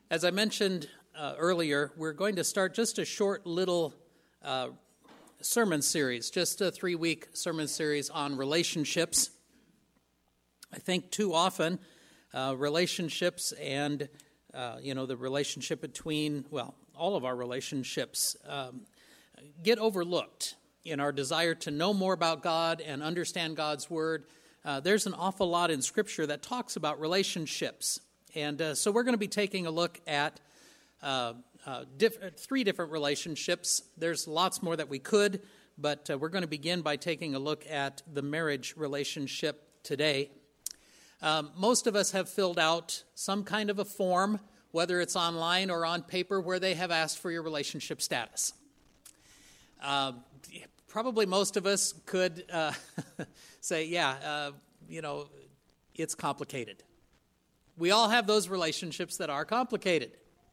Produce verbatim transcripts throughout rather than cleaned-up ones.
As I mentioned uh, earlier, we're going to start just a short little uh, sermon series, just a three-week sermon series on relationships. I think too often uh, relationships and, uh, you know, the relationship between, well, all of our relationships um, get overlooked in our desire to know more about God and understand God's Word. Uh, there's an awful lot in Scripture that talks about relationships. And uh, so we're going to be taking a look at uh, uh, diff- three different relationships. There's lots more that we could, but uh, we're going to begin by taking a look at the marriage relationship today. Um, most of us have filled out some kind of a form, whether it's online or on paper, where they have asked for your relationship status. Uh, probably most of us could uh, say, yeah, uh, you know, it's complicated. We all have those relationships that are complicated.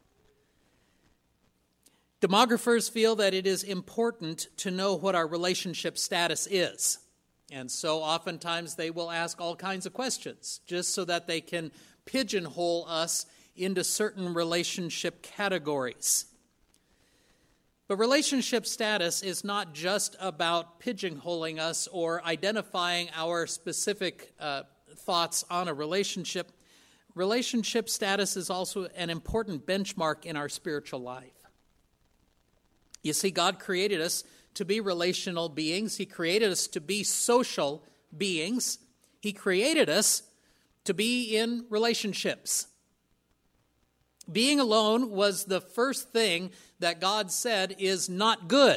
Demographers feel that it is important to know what our relationship status is. And so oftentimes they will ask all kinds of questions just so that they can pigeonhole us into certain relationship categories. But relationship status is not just about pigeonholing us or identifying our specific uh, thoughts on a relationship. Relationship status is also an important benchmark in our spiritual life. You see, God created us to be relational beings. He created us to be social beings. He created us to be in relationships. Being alone was the first thing that God said is not good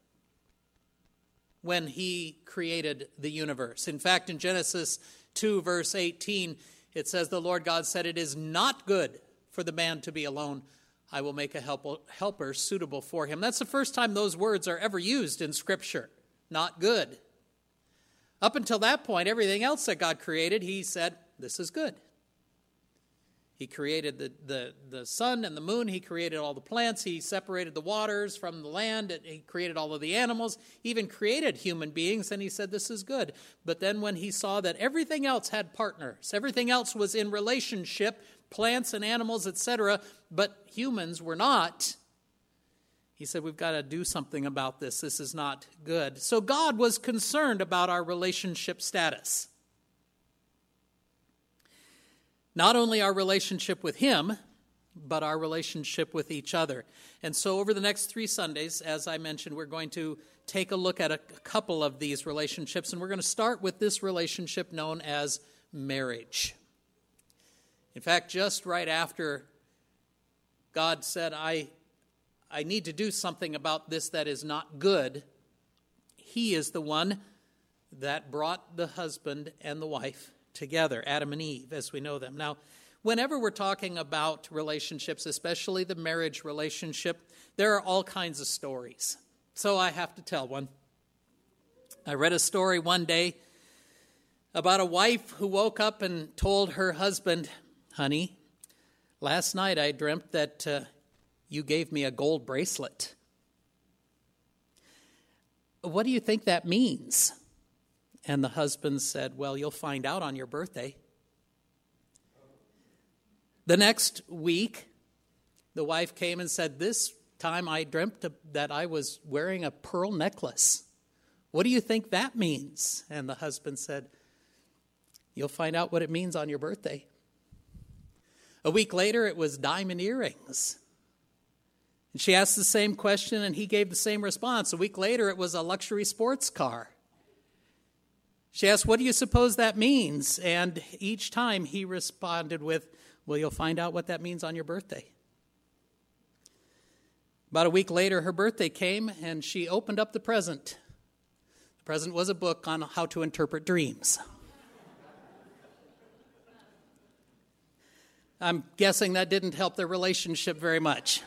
when He created the universe. In fact, in Genesis two, verse eighteen, it says, the Lord God said, it is not good for the man to be alone. I will make a helper suitable for him. That's the first time those words are ever used in Scripture. Not good. Up until that point, everything else that God created, He said, this is good. He created the, the, the sun and the moon. He created all the plants. He separated the waters from the land. He created all of the animals. He even created human beings, and He said, this is good. But then when He saw that everything else had partners, everything else was in relationship, plants and animals, et cetera, but humans were not, He said, we've got to do something about this. This is not good. So God was concerned about our relationship status. Not only our relationship with Him, but our relationship with each other. And so over the next three Sundays, as I mentioned, we're going to take a look at a couple of these relationships, and we're going to start with this relationship known as marriage. In fact, just right after God said, I, I need to do something about this that is not good, He is the one that brought the husband and the wife together, Adam and Eve, as we know them. Now, whenever we're talking about relationships, especially the marriage relationship, there are all kinds of stories. So I have to tell one. I read a story one day about a wife who woke up and told her husband, honey, last night I dreamt that uh, you gave me a gold bracelet. What do you think that means? And the husband said, well, you'll find out on your birthday. The next week, the wife came and said, this time I dreamt that I was wearing a pearl necklace. What do you think that means? And the husband said, you'll find out what it means on your birthday. A week later, it was diamond earrings. And she asked the same question, and he gave the same response. A week later, it was a luxury sports car. She asked, what do you suppose that means? And each time he responded with, well, you'll find out what that means on your birthday. About a week later, her birthday came, and she opened up the present. The present was a book on how to interpret dreams. I'm guessing that didn't help their relationship very much.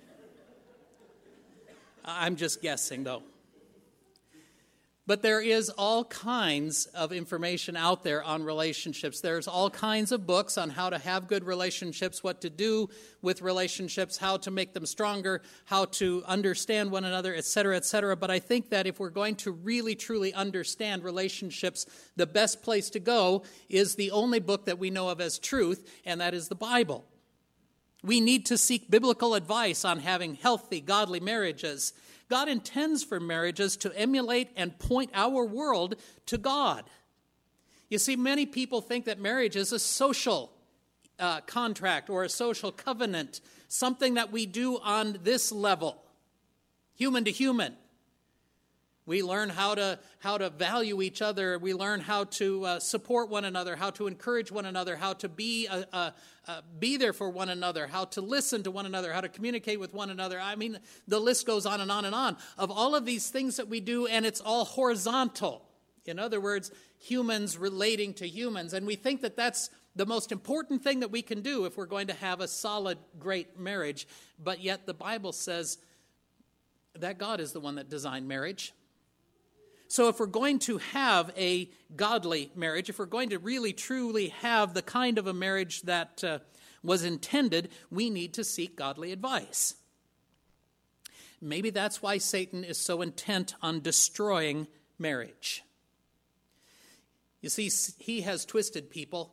I'm just guessing, though. But there is all kinds of information out there on relationships. There's all kinds of books on how to have good relationships, what to do with relationships, how to make them stronger, how to understand one another, et cetera, et cetera. But I think that if we're going to really, truly understand relationships, the best place to go is the only book that we know of as truth, and that is the Bible. We need to seek biblical advice on having healthy, godly marriages. God intends for marriages to emulate and point our world to God. You see, many people think that marriage is a social uh, contract or a social covenant, something that we do on this level, human to human. We learn how to how to value each other. We learn how to uh, support one another, how to encourage one another, how to be uh, uh, uh, be there for one another, how to listen to one another, how to communicate with one another. I mean, the list goes on and on and on of all of these things that we do, and it's all horizontal. In other words, humans relating to humans. And we think that that's the most important thing that we can do if we're going to have a solid, great marriage. But yet the Bible says that God is the one that designed marriage. So if we're going to have a godly marriage, if we're going to really truly have the kind of a marriage that uh, was intended, we need to seek godly advice. Maybe that's why Satan is so intent on destroying marriage. You see, he has twisted people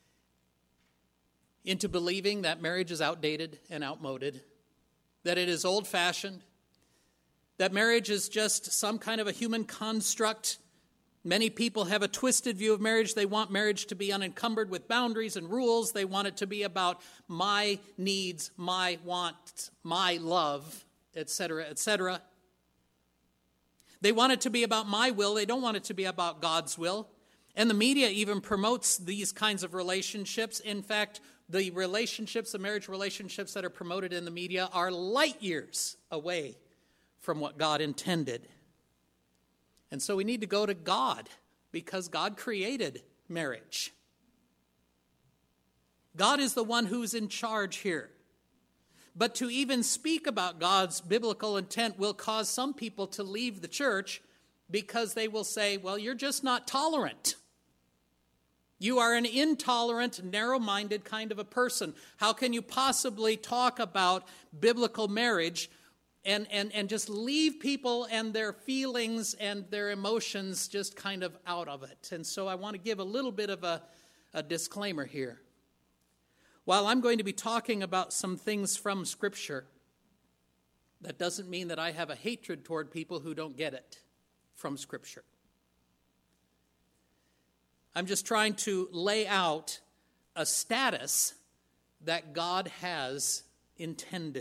into believing that marriage is outdated and outmoded, that it is old-fashioned, that marriage is just some kind of a human construct. Many people have a twisted view of marriage. They want marriage to be unencumbered with boundaries and rules. They want it to be about my needs, my wants, my love, et cetera, et cetera. They want it to be about my will. They don't want it to be about God's will. And the media even promotes these kinds of relationships. In fact, the relationships, the marriage relationships that are promoted in the media are light years away from what God intended. And so we need to go to God because God created marriage. God is the one who's in charge here. But to even speak about God's biblical intent will cause some people to leave the church because they will say, well, you're just not tolerant. You are an intolerant, narrow-minded kind of a person. How can you possibly talk about biblical marriage and, and, and just leave people and their feelings and their emotions just kind of out of it? And so I want to give a little bit of a, a disclaimer here. While I'm going to be talking about some things from Scripture, that doesn't mean that I have a hatred toward people who don't get it from Scripture. I'm just trying to lay out a status that God has intended.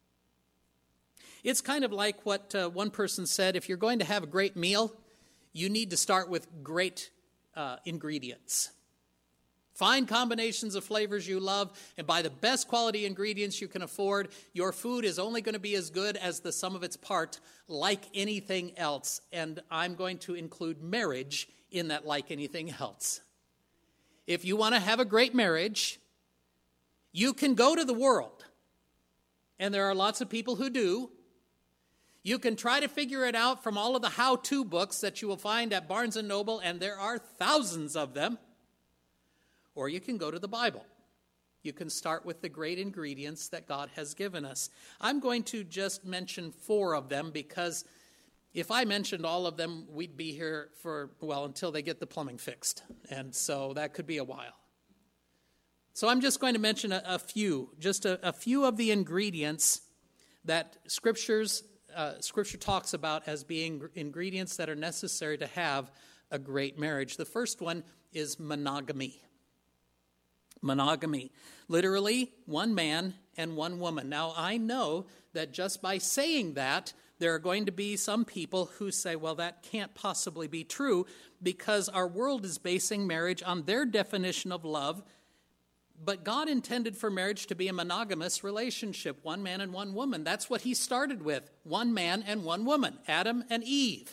It's kind of like what uh, one person said, if you're going to have a great meal, you need to start with great uh, ingredients. Find combinations of flavors you love and buy the best quality ingredients you can afford. Your food is only going to be as good as the sum of its part, like anything else. And I'm going to include marriage in that like anything else. If you want to have a great marriage, you can go to the world. And there are lots of people who do. You can try to figure it out from all of the how-to books that you will find at Barnes and Noble, and there are thousands of them. Or you can go to the Bible. You can start with the great ingredients that God has given us. I'm going to just mention four of them because if I mentioned all of them, we'd be here for, well, until they get the plumbing fixed. And so that could be a while. So I'm just going to mention a, a few, just a, a few of the ingredients that Scriptures, uh, Scripture talks about as being ingredients that are necessary to have a great marriage. The first one is monogamy. Monogamy. Literally, one man and one woman. Now, I know that just by saying that, there are going to be some people who say, well, that can't possibly be true because our world is basing marriage on their definition of love. But God intended for marriage to be a monogamous relationship, one man and one woman. That's what he started with, one man and one woman, Adam and Eve.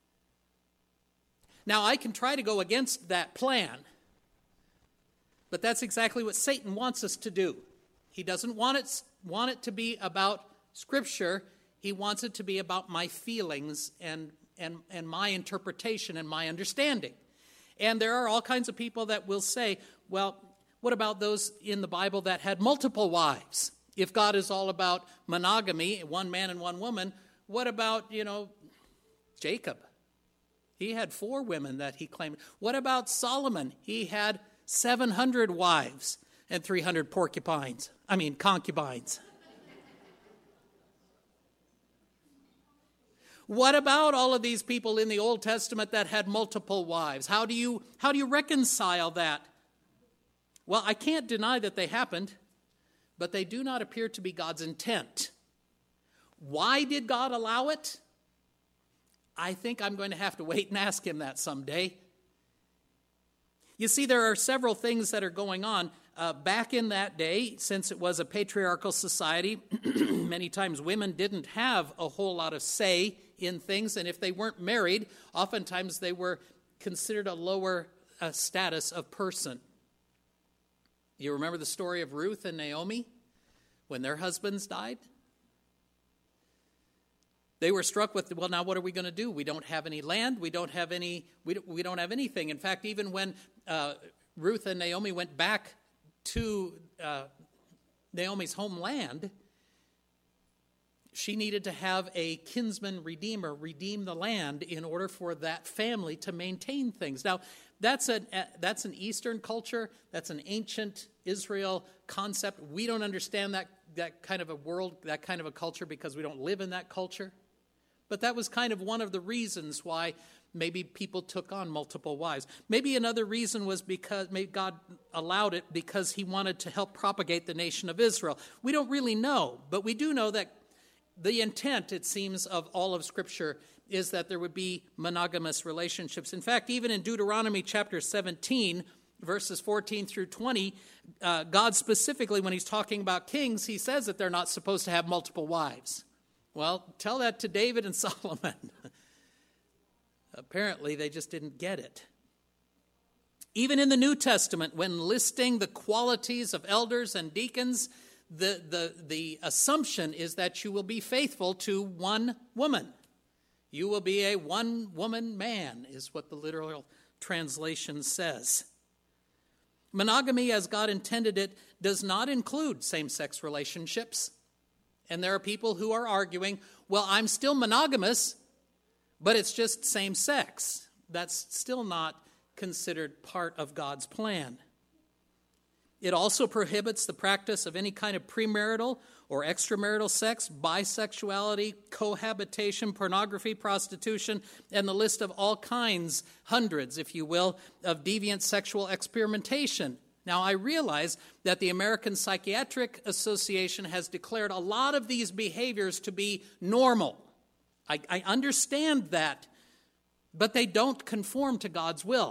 Now, I can try to go against that plan, but that's exactly what Satan wants us to do. He doesn't want it, want it to be about Scripture. He wants it to be about my feelings and, and, and my interpretation and my understanding. And there are all kinds of people that will say, well, what about those in the Bible that had multiple wives? If God is all about monogamy, one man and one woman, what about, you know, Jacob? He had four women that he claimed. What about Solomon? He had seven hundred wives. and three hundred porcupines. I mean, concubines. What about all of these people in the Old Testament that had multiple wives? How do you, how do you reconcile that? Well, I can't deny that they happened, but they do not appear to be God's intent. Why did God allow it? I think I'm going to have to wait and ask him that someday. You see, there are several things that are going on. Uh, back in that day, since it was a patriarchal society, many times women didn't have a whole lot of say in things, and if they weren't married, oftentimes they were considered a lower uh, status of person. You remember the story of Ruth and Naomi when their husbands died? They were struck with, well, now what are we going to do? We don't have any land. We don't have any. We don't, we don't have anything. In fact, even when uh, Ruth and Naomi went back to uh, Naomi's homeland, she needed to have a kinsman redeemer redeem the land in order for that family to maintain things. Now, that's an that's an Eastern culture. That's an ancient Israel concept. We don't understand that that kind of a world, that kind of a culture, because we don't live in that culture. But that was kind of one of the reasons why maybe people took on multiple wives. Maybe another reason was because maybe God allowed it because he wanted to help propagate the nation of Israel. We don't really know, but we do know that the intent, it seems, of all of Scripture is that there would be monogamous relationships. In fact, even in Deuteronomy chapter seventeen, verses fourteen through twenty, uh, God specifically, when he's talking about kings, he says that they're not supposed to have multiple wives. Well, tell that to David and Solomon. Apparently, they just didn't get it. Even in the New Testament, when listing the qualities of elders and deacons, the, the, the assumption is that you will be faithful to one woman. You will be a one-woman man, is what the literal translation says. Monogamy, as God intended it, does not include same-sex relationships. And there are people who are arguing, well, I'm still monogamous, but it's just same-sex. That's still not considered part of God's plan. It also prohibits the practice of any kind of premarital or extramarital sex, bisexuality, cohabitation, pornography, prostitution, and the list of all kinds, hundreds, if you will, of deviant sexual experimentation. Now, I realize that the American Psychiatric Association has declared a lot of these behaviors to be normal. I, I understand that, but they don't conform to God's will.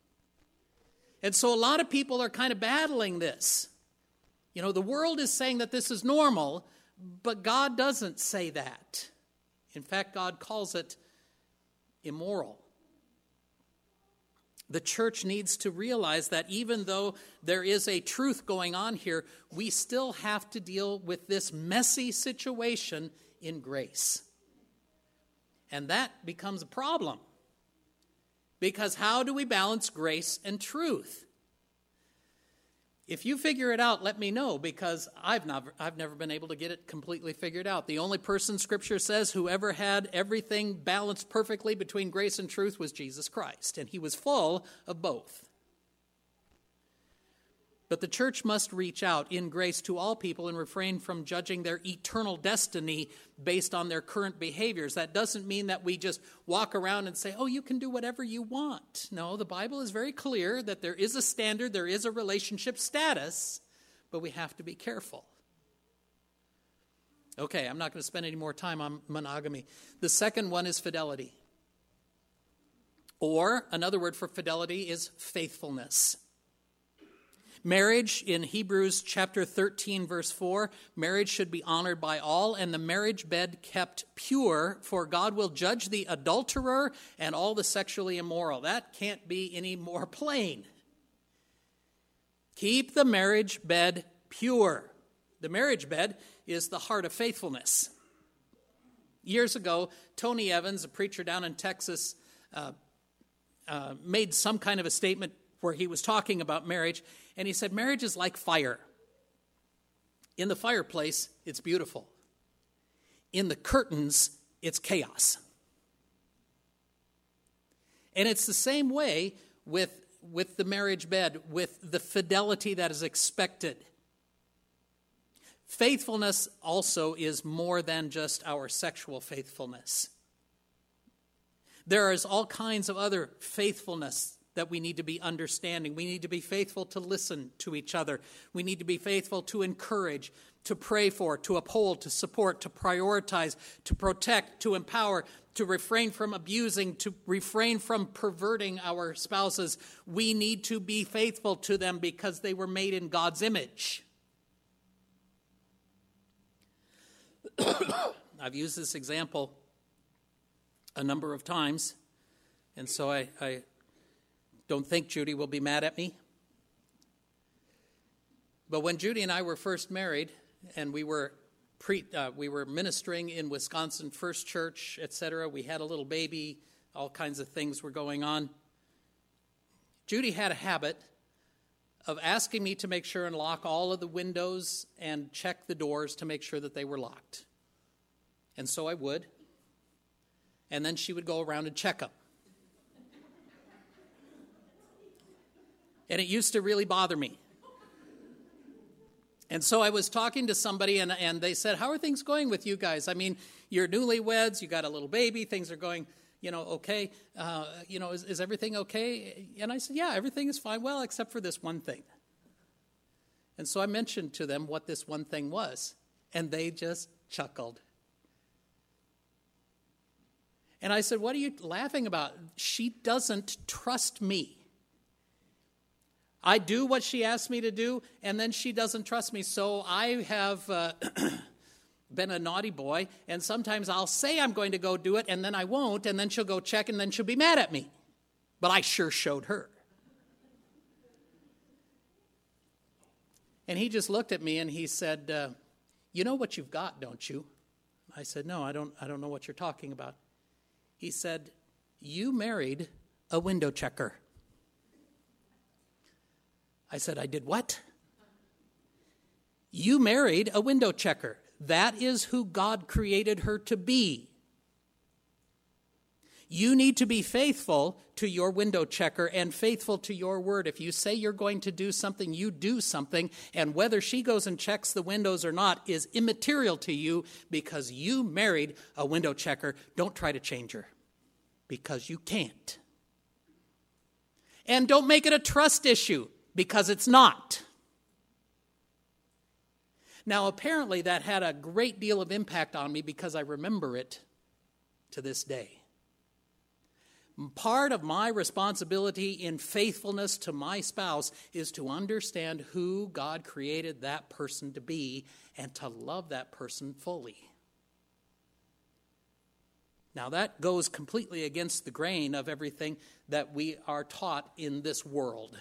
And so a lot of people are kind of battling this. You know, the world is saying that this is normal, but God doesn't say that. In fact, God calls it immoral. The church needs to realize that even though there is a truth going on here, we still have to deal with this messy situation in grace. And that becomes a problem. Because how do we balance grace and truth? If you figure it out, let me know, because I've never, I've never been able to get it completely figured out. The only person Scripture says who ever had everything balanced perfectly between grace and truth was Jesus Christ, and he was full of both. But the church must reach out in grace to all people and refrain from judging their eternal destiny based on their current behaviors. That doesn't mean that we just walk around and say, oh, you can do whatever you want. No, the Bible is very clear that there is a standard, there is a relationship status, but we have to be careful. Okay, I'm not going to spend any more time on monogamy. The second one is fidelity. Or another word for fidelity is faithfulness. Marriage, in Hebrews chapter thirteen, verse four, marriage should be honored by all, and the marriage bed kept pure, for God will judge the adulterer and all the sexually immoral. That can't be any more plain. Keep the marriage bed pure. The marriage bed is the heart of faithfulness. Years ago, Tony Evans, a preacher down in Texas, uh, uh, made some kind of a statement where he was talking about marriage, and he said, marriage is like fire. In the fireplace, it's beautiful. In the curtains, it's chaos. And it's the same way with, with the marriage bed, with the fidelity that is expected. Faithfulness also is more than just our sexual faithfulness. There is all kinds of other faithfulness that we need to be understanding. We need to be faithful to listen to each other. We need to be faithful to encourage, to pray for, to uphold, to support, to prioritize, to protect, to empower, to refrain from abusing, to refrain from perverting our spouses. We need to be faithful to them because they were made in God's image. I've used this example a number of times, and so I, I don't think Judy will be mad at me. But when Judy and I were first married, and we were pre, uh, we were ministering in Wisconsin First Church, et cetera, we had a little baby, all kinds of things were going on. Judy had a habit of asking me to make sure and lock all of the windows and check the doors to make sure that they were locked. And so I would. And then she would go around and check them. And it used to really bother me. And so I was talking to somebody, and, and they said, how are things going with you guys? I mean, you're newlyweds, you got a little baby, things are going, you know, okay. Uh, you know, is, is everything okay? And I said, yeah, everything is fine. Well, except for this one thing. And so I mentioned to them what this one thing was, and they just chuckled. And I said, what are you laughing about? She doesn't trust me. I do what she asks me to do, and then she doesn't trust me. So I have uh, been a naughty boy, and sometimes I'll say I'm going to go do it, and then I won't, and then she'll go check, and then she'll be mad at me. But I sure showed her. And he just looked at me, and he said, uh, you know what you've got, don't you? I said, no, I don't, I don't know what you're talking about. He said, you married a window checker. I said, I did what? You married a window checker. That is who God created her to be. You need to be faithful to your window checker and faithful to your word. If you say you're going to do something, you do something. And whether she goes and checks the windows or not is immaterial to you because you married a window checker. Don't try to change her because you can't. And don't make it a trust issue because it's not. Now, apparently that had a great deal of impact on me because I remember it to this day. Part of my responsibility in faithfulness to my spouse is to understand who God created that person to be and to love that person fully. Now, that goes completely against the grain of everything that we are taught in this world.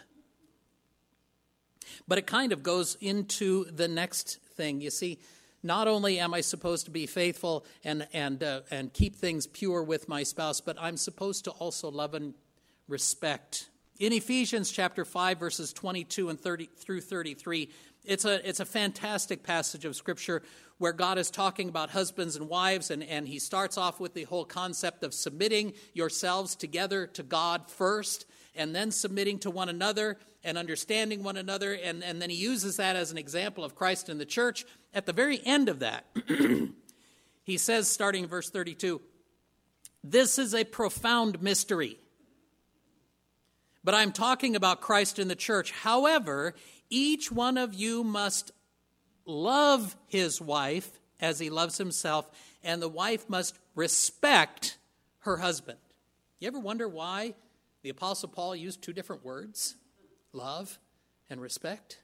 But it kind of goes into the next thing. You see, not only am I supposed to be faithful and and uh, and keep things pure with my spouse, but I'm supposed to also love and respect. In Ephesians chapter five, verses twenty-two and thirty through thirty-three, it's a it's a fantastic passage of Scripture where God is talking about husbands and wives, and, and he starts off with the whole concept of submitting yourselves together to God first, and then submitting to one another and understanding one another, and, and then he uses that as an example of Christ and the church. At the very end of that, he says, starting in verse thirty-two, this is a profound mystery. But I'm talking about Christ and the church. However, each one of you must love his wife as he loves himself, and the wife must respect her husband. You ever wonder why the Apostle Paul used two different words, love and respect?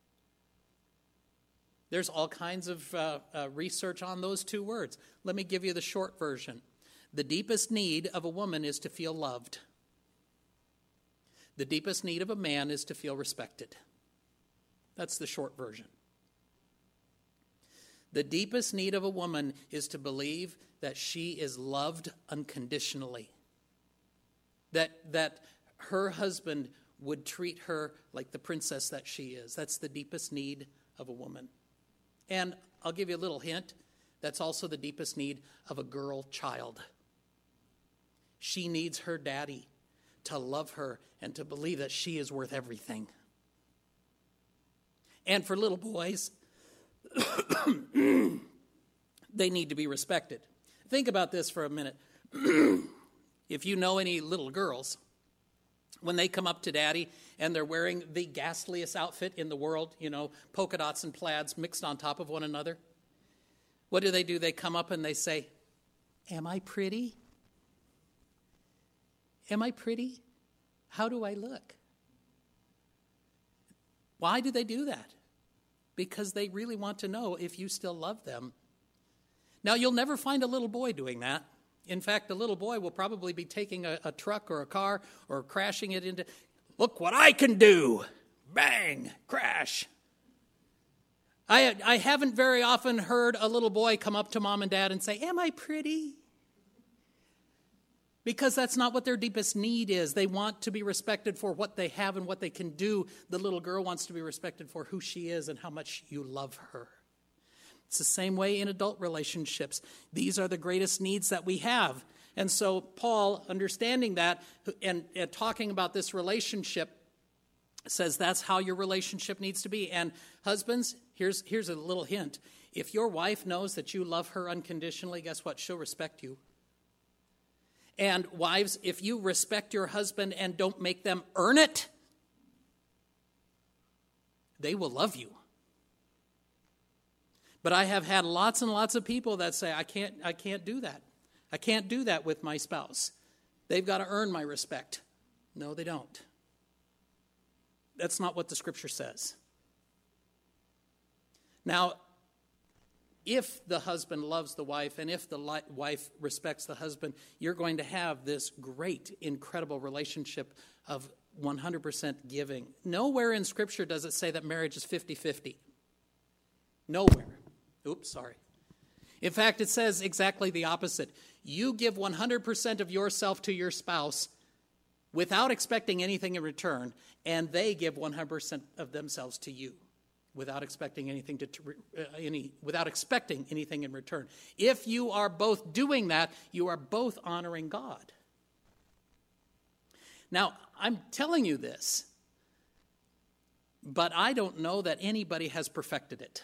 There's all kinds of uh, uh, research on those two words. Let me give you the short version. The deepest need of a woman is to feel loved. The deepest need of a man is to feel respected. That's the short version. The deepest need of a woman is to believe that she is loved unconditionally. That, that her husband would treat her like the princess that she is. That's the deepest need of a woman. And I'll give you a little hint. That's also the deepest need of a girl child. She needs her daddy to love her and to believe that she is worth everything. And for little boys, they need to be respected. Think about this for a minute. If you know any little girls, when they come up to daddy and they're wearing the ghastliest outfit in the world, you know, polka dots and plaids mixed on top of one another, what do they do? They come up and they say, "Am I pretty? Am I pretty? How do I look?" Why do they do that? Because they really want to know if you still love them. Now, you'll never find a little boy doing that. In fact, the little boy will probably be taking a, a truck or a car or crashing it into, "Look what I can do." Bang, crash. I, I haven't very often heard a little boy come up to mom and dad and say, "Am I pretty?" Because that's not what their deepest need is. They want to be respected for what they have and what they can do. The little girl wants to be respected for who she is and how much you love her. It's the same way in adult relationships. These are the greatest needs that we have. And so Paul, understanding that and, and talking about this relationship, says that's how your relationship needs to be. And husbands, here's, here's a little hint. If your wife knows that you love her unconditionally, guess what? She'll respect you. And wives, if you respect your husband and don't make them earn it, they will love you. But I have had lots and lots of people that say, I can't, I can't do that. I can't do that with my spouse. They've got to earn my respect. No, they don't. That's not what the scripture says. Now, if the husband loves the wife and if the li- wife respects the husband, you're going to have this great, incredible relationship of one hundred percent giving. Nowhere in Scripture does it say that marriage is fifty-fifty. Nowhere. Oops, sorry. In fact, it says exactly the opposite. You give one hundred percent of yourself to your spouse without expecting anything in return, and they give one hundred percent of themselves to you. Without expecting anything to uh, any without expecting anything in return. If you are both doing that, you are both honoring God. Now, I'm telling you this, but I don't know that anybody has perfected it.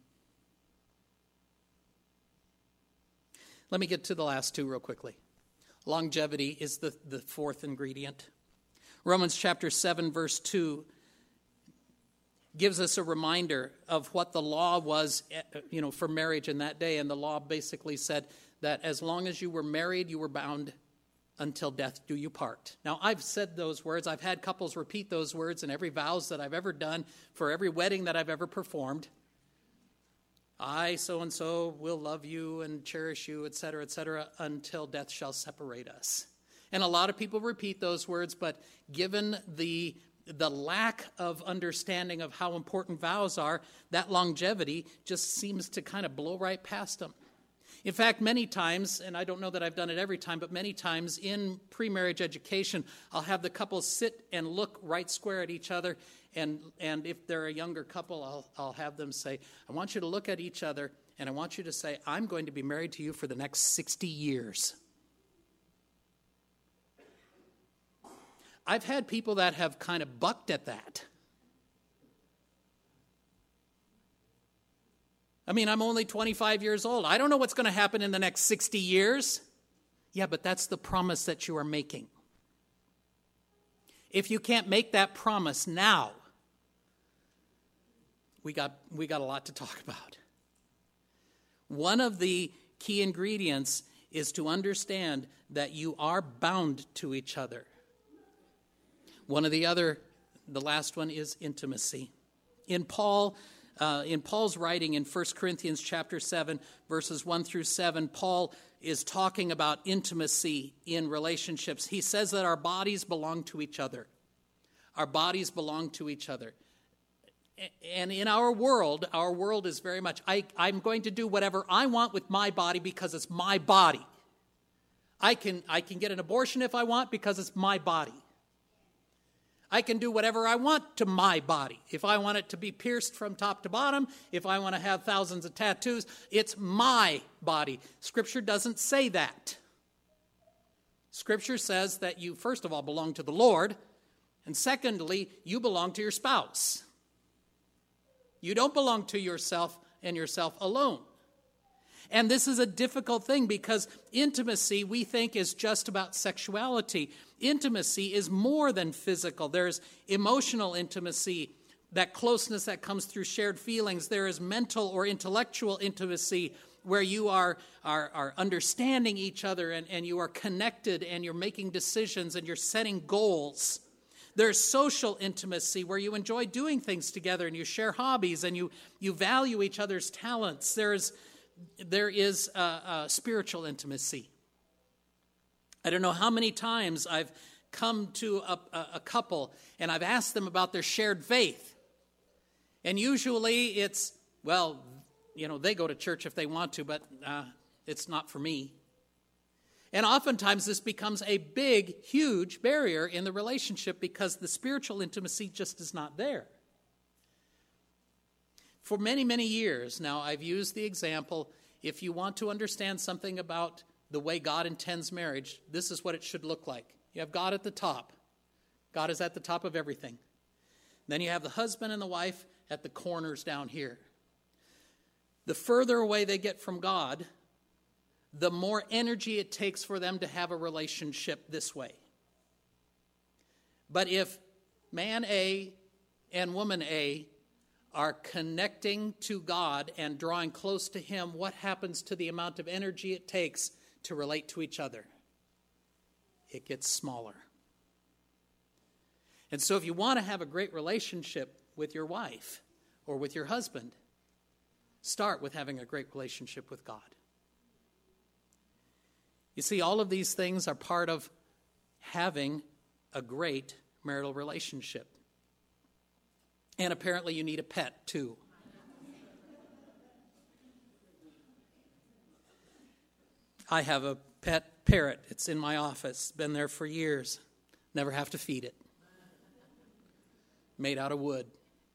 Let me get to the last two real quickly. Longevity is the, the fourth ingredient. Romans chapter seven, verse two gives us a reminder of what the law was, you know, for marriage in that day. And the law basically said that as long as you were married, you were bound until death do you part. Now, I've said those words. I've had couples repeat those words in every vows that I've ever done, for every wedding that I've ever performed. I, so-and-so, will love you and cherish you, et cetera, et cetera, until death shall separate us. And a lot of people repeat those words, but given the the lack of understanding of how important vows are, that longevity just seems to kind of blow right past them. In fact, many times, and I don't know that I've done it every time, but many times in pre-marriage education, I'll have the couples sit and look right square at each other, and and if they're a younger couple, I'll I'll have them say, I want you to look at each other, and I want you to say, I'm going to be married to you for the next sixty years. I've had people that have kind of bucked at that. I mean, I'm only twenty-five years old. I don't know what's going to happen in the next sixty years. Yeah, but that's the promise that you are making. If you can't make that promise now, we got we got a lot to talk about. One of the key ingredients is to understand that you are bound to each other. One of the other, the last one is intimacy. In Paul, uh, in Paul's writing in First Corinthians chapter seven, verses one through seven, Paul is talking about intimacy in relationships. He says that our bodies belong to each other. Our bodies belong to each other. And in our world, our world is very much, I, I'm going to do whatever I want with my body because it's my body. I can, I can get an abortion if I want because it's my body. I can do whatever I want to my body. If I want it to be pierced from top to bottom, if I want to have thousands of tattoos, it's my body. Scripture doesn't say that. Scripture says that you, first of all, belong to the Lord, and secondly, you belong to your spouse. You don't belong to yourself and yourself alone. And this is a difficult thing because intimacy, we think, is just about sexuality. Intimacy is more than physical. There's emotional intimacy, that closeness that comes through shared feelings. There is mental or intellectual intimacy where you are, are, are understanding each other and, and you are connected and you're making decisions and you're setting goals. There's social intimacy where you enjoy doing things together and you share hobbies and you, you value each other's talents. There's, there is a, a spiritual intimacy. I don't know how many times I've come to a, a, a couple and I've asked them about their shared faith. And usually it's, well, you know, they go to church if they want to, but uh, it's not for me. And oftentimes this becomes a big, huge barrier in the relationship because the spiritual intimacy just is not there. For many, many years now, I've used the example, if you want to understand something about the way God intends marriage, this is what it should look like. You have God at the top. God is at the top of everything. Then you have the husband and the wife at the corners down here. The further away they get from God, the more energy it takes for them to have a relationship this way. But if man A and woman A are connecting to God and drawing close to Him, what happens to the amount of energy it takes to relate to each other? It gets smaller. And so if you want to have a great relationship with your wife or with your husband, start with having a great relationship with God. You see, all of these things are part of having a great marital relationship. And apparently you need a pet, too. I have a pet parrot. It's in my office. Been there for years. Never have to feed it. Made out of wood.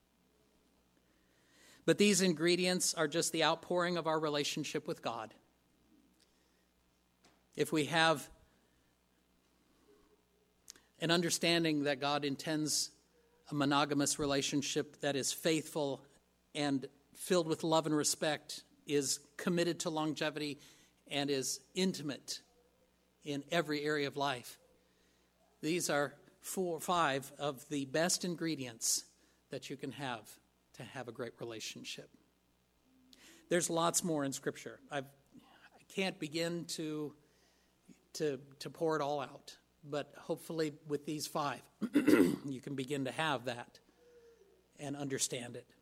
But these ingredients are just the outpouring of our relationship with God. If we have an understanding that God intends a monogamous relationship that is faithful and filled with love and respect, is committed to longevity, and is intimate in every area of life, these are four or five of the best ingredients that you can have to have a great relationship. There's lots more in Scripture. I've, I can't begin to, to, to pour it all out, but hopefully with these five, you can begin to have that and understand it.